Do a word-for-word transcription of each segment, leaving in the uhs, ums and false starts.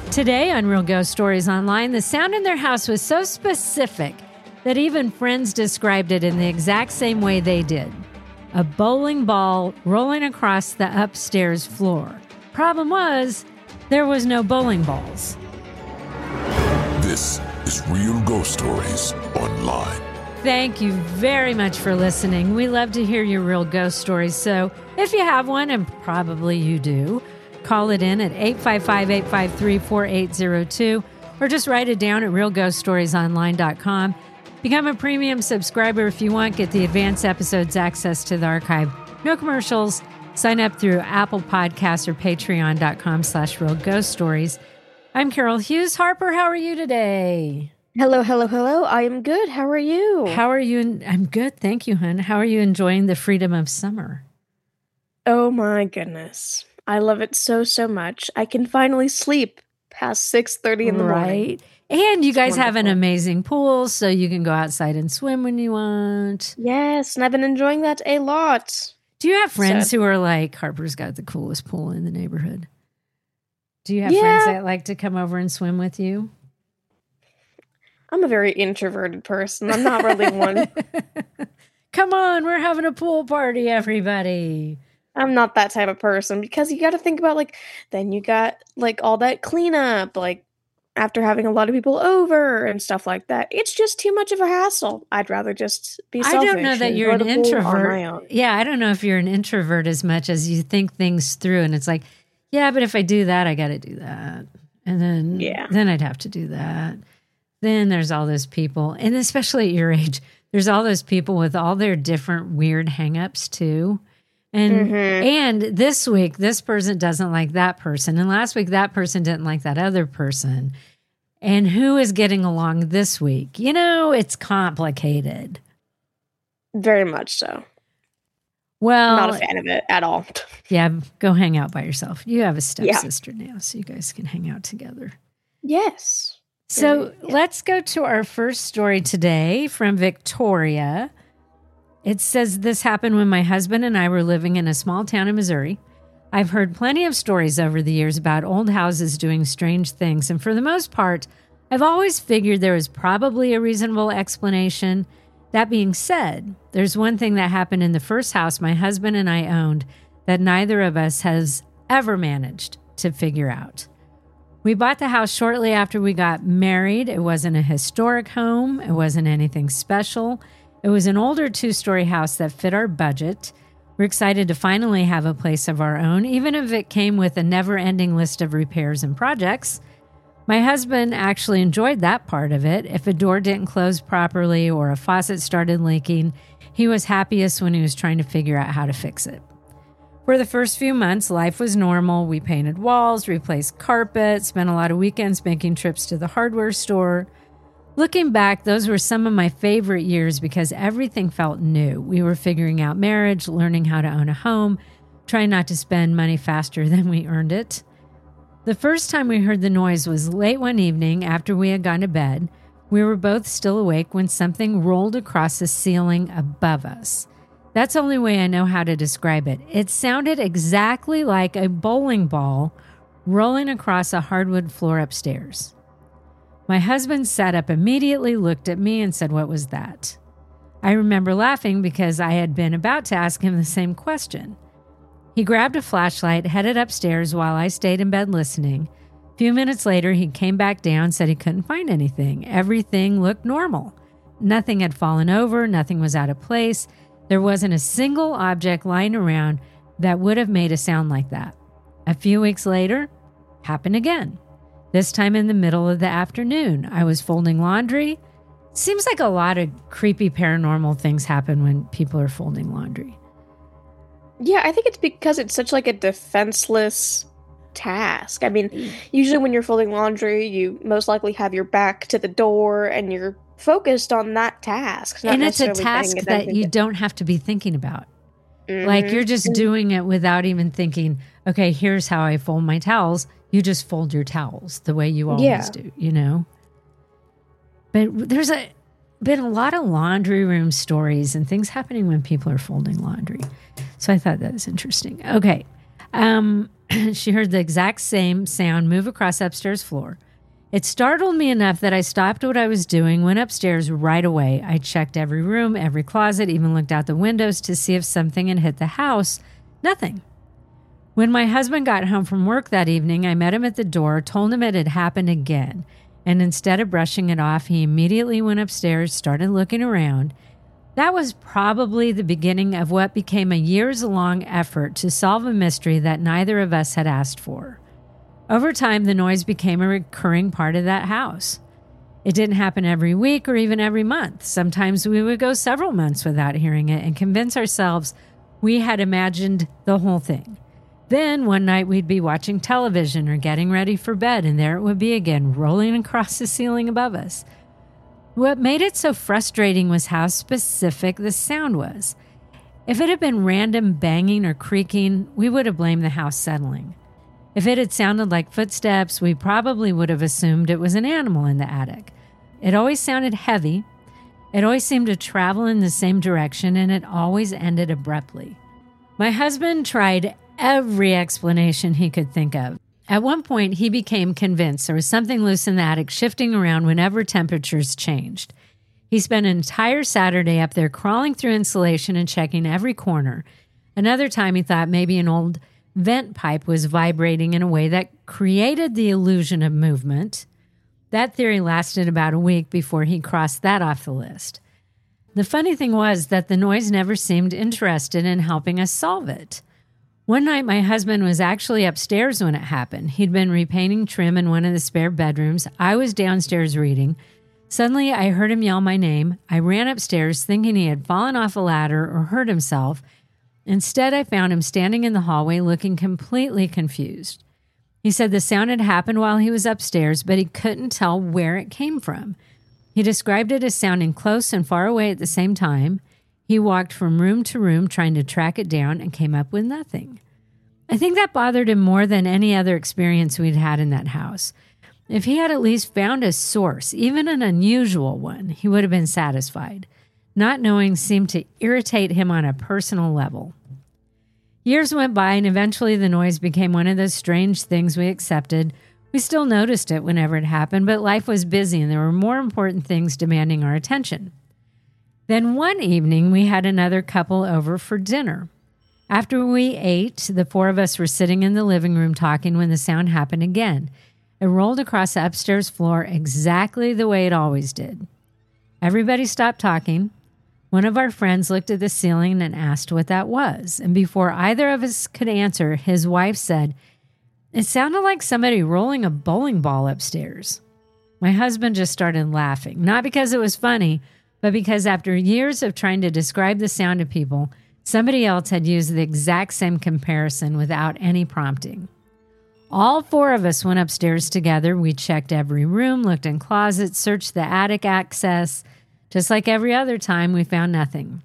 Today on Real Ghost Stories Online, the sound in their house was so specific that even friends described it in the exact same way they did. A bowling ball rolling across the upstairs floor. Problem was, there was no bowling balls. This is Real Ghost Stories Online. Thank you very much for listening. We love to hear your real ghost stories. So if you have one, and probably you do, call it in at eight five five, eight five three, four eight zero two or just write it down at real ghost stories online dot com. Become a premium subscriber if you want. Get the advanced episodes, access to the archive. No commercials. Sign up through Apple Podcasts or patreon.com slash real ghost stories. I'm Carol Hughes. Harper, how are you today? Hello, hello, hello. I am good. How are you? How are you? I'm good. Thank you, hon. How are you enjoying the freedom of summer? Oh my goodness. I love it so, so much. I can finally sleep past six thirty in the right. morning. And you It's guys have an wonderful. amazing pool, so you can go outside and swim when you want. Yes, and I've been enjoying that a lot. Do you have friends So- who are like, Harper's got the coolest pool in the neighborhood? Do you have Yeah. friends that like to come over and swim with you? I'm a very introverted person. I'm not really one. Come on, we're having a pool party, everybody. I'm not that type of person because you got to think about like, then you got like all that cleanup, like after having a lot of people over and stuff like that. It's just too much of a hassle. I'd rather just be I selfish. don't know that and you're enjoy an the pool on introvert. my own. Yeah, I don't know if you're an introvert as much as you think things through. And it's like, yeah, but if I do that, I got to do that. And then, Yeah. then I'd have to do that. Then there's all those people. And especially at your age, there's all those people with all their different weird hangups too. And Mhm. and this week, this person doesn't like that person. And last week, that person didn't like that other person. And who is getting along this week? You know, it's complicated. Very much so. Well, Not a fan of it at all. yeah, go hang out by yourself. You have a Yeah. stepsister now, so you guys can hang out together. Yes. So Yeah. let's go to our first story today from Victoria. It says this happened when my husband and I were living in a small town in Missouri. I've heard plenty of stories over the years about old houses doing strange things, and for the most part, I've always figured there was probably a reasonable explanation. That being said, there's one thing that happened in the first house my husband and I owned that neither of us has ever managed to figure out. We bought the house shortly after we got married. It wasn't a historic home. It wasn't anything special. It was an older two-story house that fit our budget. We're excited to finally have a place of our own, even if it came with a never-ending list of repairs and projects. My husband actually enjoyed that part of it. If a door didn't close properly or a faucet started leaking, he was happiest when he was trying to figure out how to fix it. For the first few months, life was normal. We painted walls, replaced carpet, spent a lot of weekends making trips to the hardware store. Looking back, those were some of my favorite years because everything felt new. We were figuring out marriage, learning how to own a home, trying not to spend money faster than we earned it. The first time we heard the noise was late one evening after we had gone to bed. We were both still awake when something rolled across the ceiling above us. That's the only way I know how to describe it. It sounded exactly like a bowling ball rolling across a hardwood floor upstairs. My husband sat up immediately, looked at me, and said, "What was that?" I remember laughing because I had been about to ask him the same question. He grabbed a flashlight, headed upstairs while I stayed in bed listening. A few minutes later, he came back down, said he couldn't find anything. Everything looked normal. Nothing had fallen over, nothing was out of place. There wasn't a single object lying around that would have made a sound like that. A few weeks later, happened again. This time in the middle of the afternoon, I was folding laundry. Seems like a lot of creepy paranormal things happen when people are folding laundry. Yeah, I think it's because it's such like a defenseless task. I mean, usually when you're folding laundry, you most likely have your back to the door and you're focused on that task. not And it's a necessarily task paying that attention you to- don't have to be thinking about. Like Mhm. you're just doing it without even thinking, okay, here's how I fold my towels. You just fold your towels the way you always Yeah. do, you know? But there's a been a lot of laundry room stories and things happening when people are folding laundry. So I thought that was interesting. Okay. Um, she heard the exact same sound move across the upstairs floor. It startled me enough that I stopped what I was doing, went upstairs right away. I checked every room, every closet, even looked out the windows to see if something had hit the house. Nothing. When my husband got home from work that evening, I met him at the door, told him it had happened again, and instead of brushing it off, he immediately went upstairs, started looking around. That was probably the beginning of what became a years-long effort to solve a mystery that neither of us had asked for. Over time, the noise became a recurring part of that house. It didn't happen every week or even every month. Sometimes we would go several months without hearing it and convince ourselves we had imagined the whole thing. Then one night we'd be watching television or getting ready for bed, and there it would be again, rolling across the ceiling above us. What made it so frustrating was how specific the sound was. If it had been random banging or creaking, we would have blamed the house settling. If it had sounded like footsteps, we probably would have assumed it was an animal in the attic. It always sounded heavy. It always seemed to travel in the same direction, and it always ended abruptly. My husband tried every explanation he could think of. At one point, he became convinced there was something loose in the attic shifting around whenever temperatures changed. He spent an entire Saturday up there crawling through insulation and checking every corner. Another time, he thought maybe an old vent pipe was vibrating in a way that created the illusion of movement. That theory lasted about a week before he crossed that off the list. The funny thing was that the noise never seemed interested in helping us solve it. One night, my husband was actually upstairs when it happened. He'd been repainting trim in one of the spare bedrooms. I was downstairs reading. Suddenly, I heard him yell my name. I ran upstairs thinking he had fallen off a ladder or hurt himself. Instead, I found him standing in the hallway looking completely confused. He said the sound had happened while he was upstairs, but he couldn't tell where it came from. He described it as sounding close and far away at the same time. He walked from room to room trying to track it down and came up with nothing. I think that bothered him more than any other experience we'd had in that house. If he had at least found a source, even an unusual one, he would have been satisfied. Not knowing seemed to irritate him on a personal level. Years went by, and eventually the noise became one of those strange things we accepted. We still noticed it whenever it happened, but life was busy and there were more important things demanding our attention. Then one evening, we had another couple over for dinner. After we ate, the four of us were sitting in the living room talking when the sound happened again. It rolled across the upstairs floor exactly the way it always did. Everybody stopped talking. One of our friends looked at the ceiling and asked what that was. And before either of us could answer, his wife said, "It sounded like somebody rolling a bowling ball upstairs." My husband just started laughing, not because it was funny, but because after years of trying to describe the sound to people, somebody else had used the exact same comparison without any prompting. All four of us went upstairs together. We checked every room, looked in closets, searched the attic access. Just like every other time, we found nothing.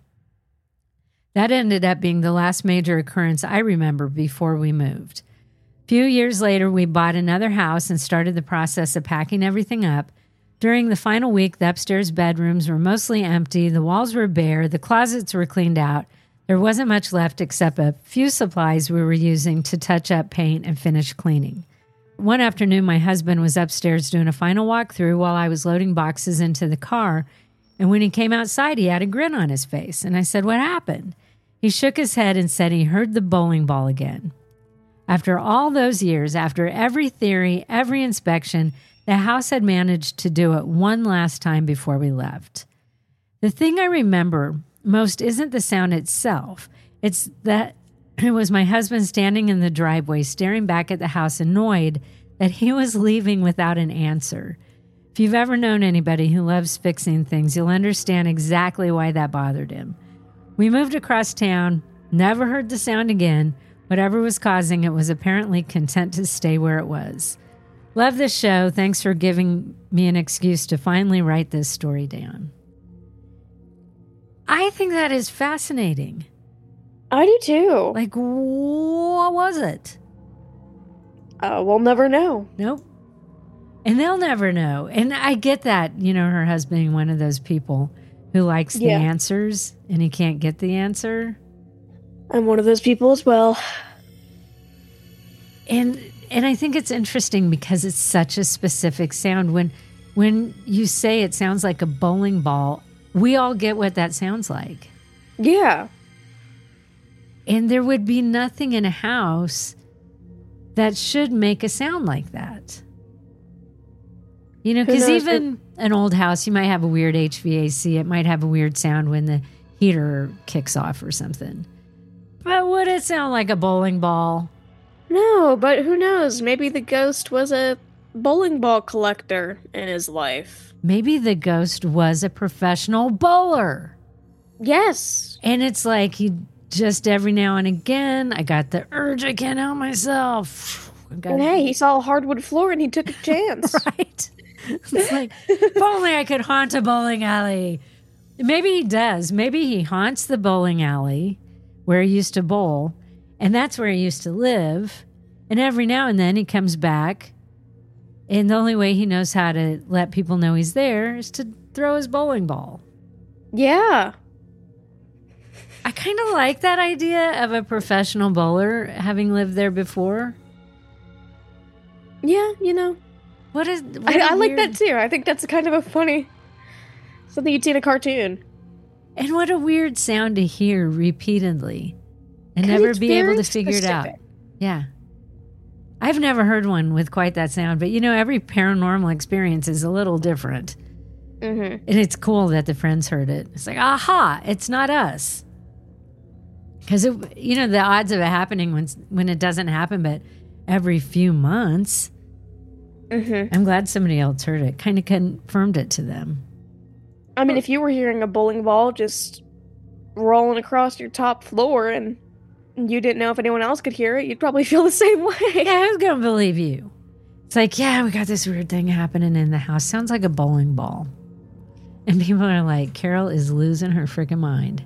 That ended up being the last major occurrence I remember before we moved. A few years later, we bought another house and started the process of packing everything up. During the final week, the upstairs bedrooms were mostly empty, the walls were bare, the closets were cleaned out. There wasn't much left except a few supplies we were using to touch up paint and finish cleaning. One afternoon, my husband was upstairs doing a final walkthrough while I was loading boxes into the car. And when he came outside, he had a grin on his face. And I said, "What happened?" He shook his head and said he heard the bowling ball again. After all those years, after every theory, every inspection, the house had managed to do it one last time before we left. The thing I remember most isn't the sound itself. It's that it was my husband standing in the driveway, staring back at the house, annoyed that he was leaving without an answer. If you've ever known anybody who loves fixing things, you'll understand exactly why that bothered him. We moved across town, never heard the sound again. Whatever was causing it was apparently content to stay where it was. Love this show. Thanks for giving me an excuse to finally write this story down. I think that is fascinating. I do too. Like, what was it? Uh, we'll never know. Nope. And they'll never know. And I get that, you know, her husband being one of those people who likes the Yeah. answers and he can't get the answer. I'm one of those people as well. And and I think it's interesting because it's such a specific sound. When when you say it sounds like a bowling ball, we all get what that sounds like. Yeah. And there would be nothing in a house that should make a sound like that. You know, because even an old house, you might have a weird H V A C. It might have a weird sound when the heater kicks off or something. But would it sound like a bowling ball? No, but who knows? Maybe the ghost was a bowling ball collector in his life. Maybe the ghost was a professional bowler. Yes. And it's like he just every now and again, I got the urge, I can't help myself. And hey, he saw a hardwood floor and he took a chance. Right. It's like, if only I could haunt a bowling alley. Maybe he does. Maybe he haunts the bowling alley where he used to bowl, and that's where he used to live. And every now and then he comes back, and the only way he knows how to let people know he's there is to throw his bowling ball. Yeah. I kind of like that idea of a professional bowler having lived there before. Yeah, you know. What is? What I, I like weird... that too. I think that's kind of a funny something you'd see in a cartoon. And what a weird sound to hear repeatedly and never be able to figure specific. it out. Yeah. I've never heard one with quite that sound, but you know, every paranormal experience is a little different. Mm-hmm. And it's cool that the friends heard it. It's like, aha, it's not us. Because, you know, the odds of it happening when, when it doesn't happen, but every few months. Mm-hmm. I'm glad somebody else heard it. Kind of confirmed it to them. I mean, if you were hearing a bowling ball just rolling across your top floor and you didn't know if anyone else could hear it, you'd probably feel the same way. Yeah, I was going to believe you. It's like, yeah, we got this weird thing happening in the house. Sounds like a bowling ball. And people are like, Carol is losing her freaking mind.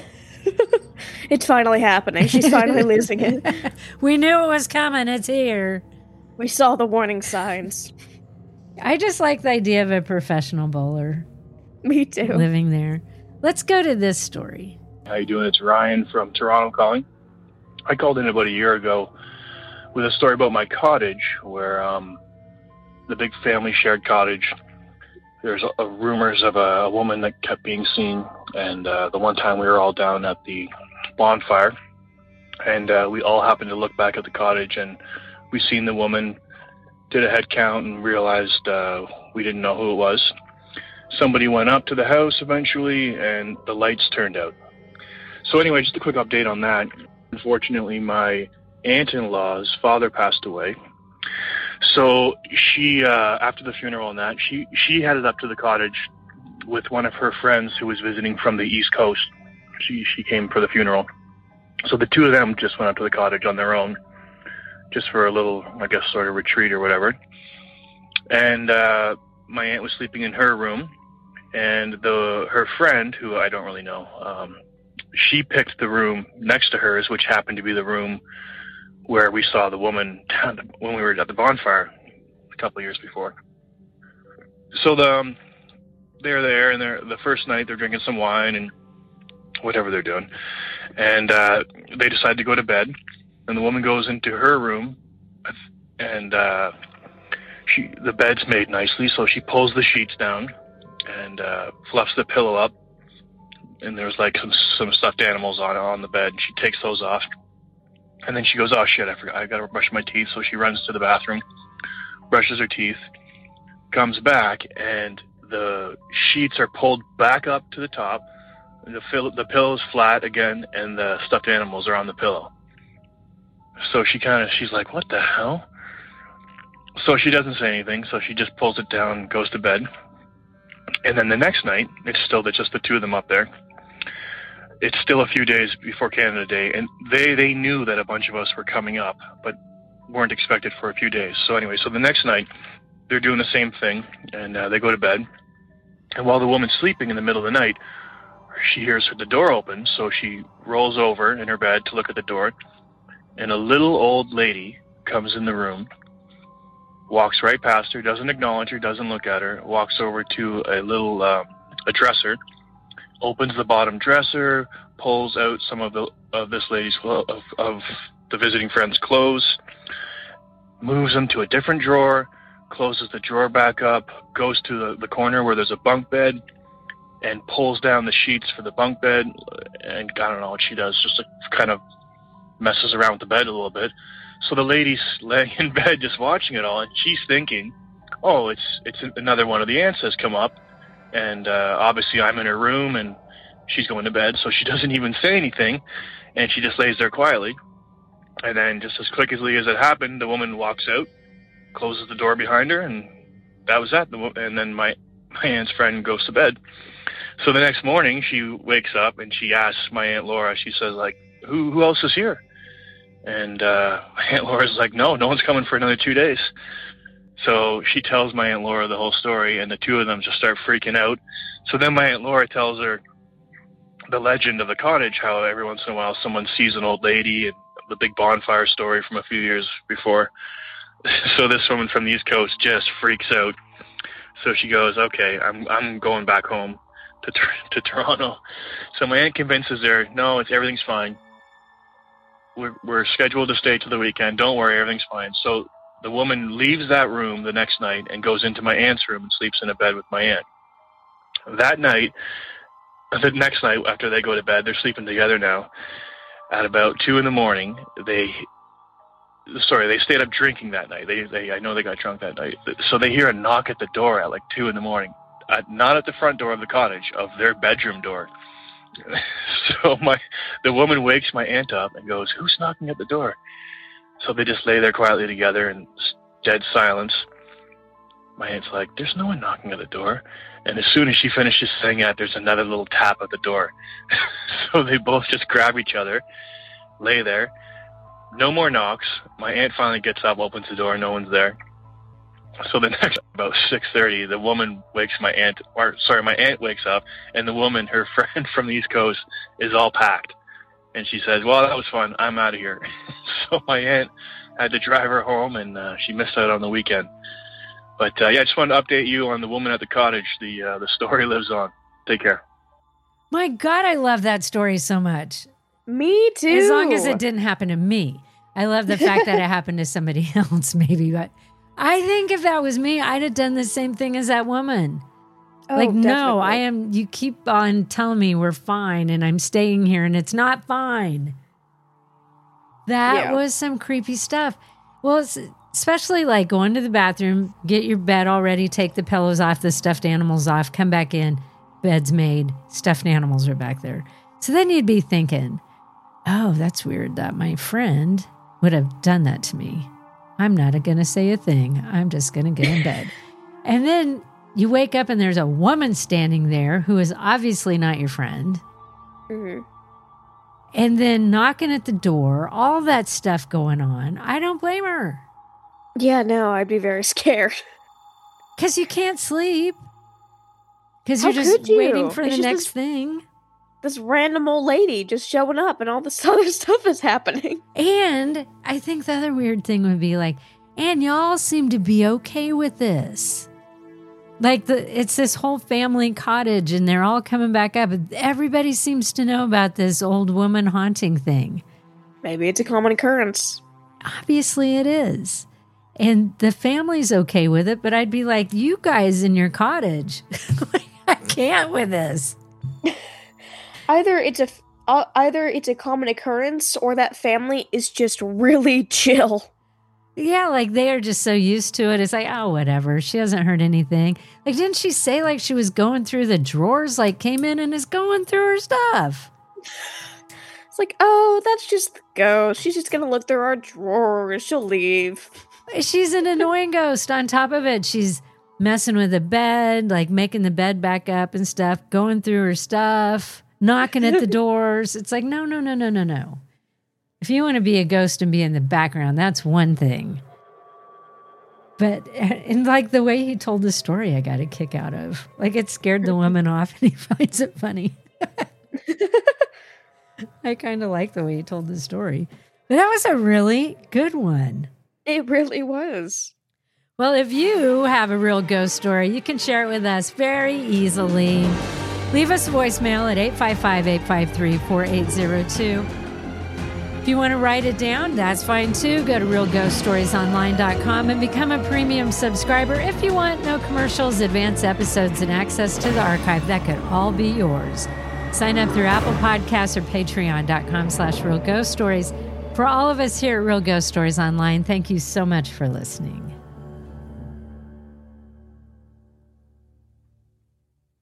It's finally happening. She's finally losing it. We knew it was coming. It's here. We saw the warning signs. I just like the idea of a professional bowler. Me too. Living there. Let's go to this story. How you doing? It's Ryan from Toronto calling. I called in about a year ago with a story about my cottage, where um, the big family shared cottage. There's a, a rumors of a, a woman that kept being seen, and uh, the one time we were all down at the bonfire, and uh, we all happened to look back at the cottage, and we seen the woman, did a head count, and realized uh, we didn't know who it was. Somebody went up to the house eventually, and the lights turned out. So anyway, just a quick update on that. Unfortunately, my aunt-in-law's father passed away. So she, uh, after the funeral and that, she, she headed up to the cottage with one of her friends who was visiting from the East Coast. She, she came for the funeral. So the two of them just went up to the cottage on their own, just for a little, I guess, sort of retreat or whatever. And uh, my aunt was sleeping in her room, and the her friend, who I don't really know, um, she picked the room next to hers, which happened to be the room where we saw the woman when we were at the bonfire a couple of years before. So the, um, they're there, and they're, the first night they're drinking some wine and whatever they're doing. And uh, they decide to go to bed, and the woman goes into her room, and uh, she the bed's made nicely, so she pulls the sheets down and uh, fluffs the pillow up, and there's like some, some stuffed animals on on the bed. She takes those off. And then she goes, oh, shit, I forgot. I got to brush my teeth. So she runs to the bathroom, brushes her teeth, comes back, and the sheets are pulled back up to the top. The, fill, the pillow's flat again, and the stuffed animals are on the pillow. So she kind of, she's like, what the hell? So she doesn't say anything. So she just pulls it down and goes to bed. And then the next night, it's still just the two of them up there. It's still a few days before Canada Day, and they, they knew that a bunch of us were coming up, but weren't expected for a few days. So anyway, so the next night, they're doing the same thing, and uh, they go to bed. And while the woman's sleeping in the middle of the night, she hears the door open, so she rolls over in her bed to look at the door, and a little old lady comes in the room, walks right past her, doesn't acknowledge her, doesn't look at her, walks over to a little uh, a dresser, opens the bottom dresser, pulls out some of the of this lady's of, of the visiting friend's clothes, moves them to a different drawer, closes the drawer back up, goes to the, the corner where there's a bunk bed, and pulls down the sheets for the bunk bed. And I don't know what she does, just like, kind of messes around with the bed a little bit. So the lady's laying in bed just watching it all, and she's thinking, oh, it's it's another one of the aunts has come up, and uh, obviously I'm in her room, and she's going to bed, so she doesn't even say anything, and she just lays there quietly. And then just as quickly as it happened, the woman walks out, closes the door behind her, and that was that. And then my, my aunt's friend goes to bed. So the next morning, she wakes up, and she asks my Aunt Laura, she says, like, who who else is here? And uh, my Aunt Laura's like, no, no one's coming for another two days. So she tells my Aunt Laura the whole story, and the two of them just start freaking out. So then my Aunt Laura tells her the legend of the cottage, how every once in a while someone sees an old lady, and the big bonfire story from a few years before. So this woman from the East Coast just freaks out. So she goes, okay, I'm I'm going back home to to Toronto. So my aunt convinces her, no, it's everything's fine. We're we're scheduled to stay till the weekend. Don't worry, everything's fine. So the woman leaves that room the next night and goes into my aunt's room and sleeps in a bed with my aunt. That night, the next night after they go to bed, they're sleeping together now. At about two in the morning, they, sorry, they stayed up drinking that night. They, they, I know they got drunk that night. So they hear a knock at the door at like two in the morning. At, not at the front door of the cottage, of their bedroom door. So my, the woman wakes my aunt up and goes, who's knocking at the door? So they just lay there quietly together in dead silence. My aunt's like, there's no one knocking at the door. And as soon as she finishes saying that, there's another little tap at the door. So they both just grab each other, lay there. No more knocks. My aunt finally gets up, opens the door, no one's there. So the next, about six thirty, the woman wakes my aunt, or sorry, my aunt wakes up, and the woman, her friend from the East Coast, is all packed. And she says, well, that was fun. I'm out of here. So my aunt had to drive her home, and uh, she missed out on the weekend. But, uh, yeah, I just wanted to update you on the woman at the cottage. The uh, the story lives on. Take care. My God, I love that story so much. Me too. As long as it didn't happen to me. I love the fact that it happened to somebody else, maybe. But I think if that was me, I'd have done the same thing as that woman. Oh, like, no, definitely. I am, you keep on telling me we're fine and I'm staying here and it's not fine. That Yeah. was some creepy stuff. Well, it's, especially like going to the bathroom, get your bed all ready, take the pillows off, the stuffed animals off, come back in, bed's made, stuffed animals are back there. So then you'd be thinking, oh, that's weird that my friend would have done that to me. I'm not going to say a thing. I'm just going to get in bed. And then you wake up and there's a woman standing there who is obviously not your friend. Mm-hmm. And then knocking at the door, all that stuff going on. I don't blame her. Yeah, no, I'd be very scared. Because you can't sleep. Because How you're just could you? waiting for It's the just next this- thing. This random old lady just showing up and all this other stuff is happening. And I think the other weird thing would be like, and y'all seem to be okay with this. Like the it's this whole family cottage and they're all coming back up. Everybody seems to know about this old woman haunting thing. Maybe it's a common occurrence. Obviously it is. And the family's okay with it, but I'd be like, you guys in your cottage, I can't with this. Either it's a uh, either it's a common occurrence or that family is just really chill. Yeah, like they are just so used to it. It's like, oh, whatever. She hasn't heard anything. Like, didn't she say like she was going through the drawers, like came in and is going through her stuff? It's like, oh, that's just the ghost. She's just gonna look through our drawers. She'll leave. She's an annoying ghost. On top of it, she's messing with the bed, like making the bed back up and stuff, going through her stuff, knocking at the doors. It's like, no, no, no, no, no, no. If you want to be a ghost and be in the background, that's one thing. But, and like the way he told the story, I got a kick out of. Like it scared the woman off and he finds it funny. I kind of like the way he told the story. But that was a really good one. It really was. Well, if you have a real ghost story, you can share it with us very easily. Leave us a voicemail at eight five five, eight five three, four eight zero two. If you want to write it down, that's fine too. Go to real ghost stories online dot com and become a premium subscriber. If you want no commercials, advanced episodes, and access to the archive, that could all be yours. Sign up through Apple Podcasts or patreon dot com slash real ghost stories. For all of us here at Real Ghost Stories Online, thank you so much for listening.